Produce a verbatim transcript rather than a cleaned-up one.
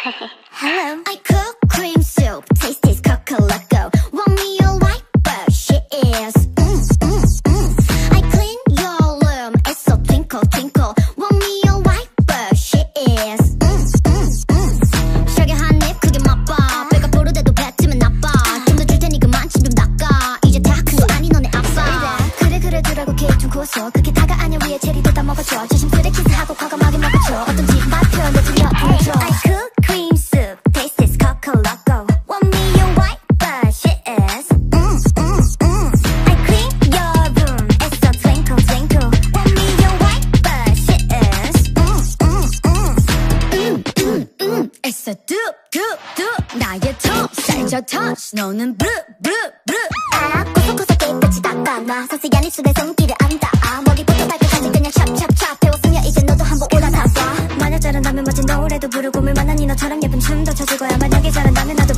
Hello. I cook cream soup, taste is coca-loco. Want me your wife, but she is. Mm, mm, mm. I clean your room, it's so twinkle twinkle. Want me your wife, but she is. Mm, mm, mm. 셔게 한 입 크게 맛봐. 배가 부르대도 뱉으면 나빠. 좀 더 줄 테니 그만 침 좀 닦아. 이제 다 큰 거 아니 너네 아빠. 그래 그래 두라고 케이크 좀 구웠어. 그게 다가 아니야 위에 체리도 다 먹어줘. 조심스레 키스하고 과감하게 먹어줘. 어떤지 맛 표현도 들려 보여줘. I cook cream soup, taste is coca-loco. Want me your wife, but she is. Mm, mm, mm. I clean your room, it's so twinkle twinkle. Want me your wife, but she is. Mm, mm, mm. Mm, mm, mm. It's a do do do. 나의 tongue, 살쪄 touch. 너는 blue blue blue. 아 구석구석 깨끗이 닦아놔. 상세한 입술에 손길을 안 닿아. 머리부터 발끝까지 그냥 찹찹찹 배웠으면 이제 너도 한번 올라타봐. 만약 잘한다면 멋진 노래도 부르고 물만한 이 너처럼 예쁜 춤도 춰줄 거야. 만약에 잘한다면 나도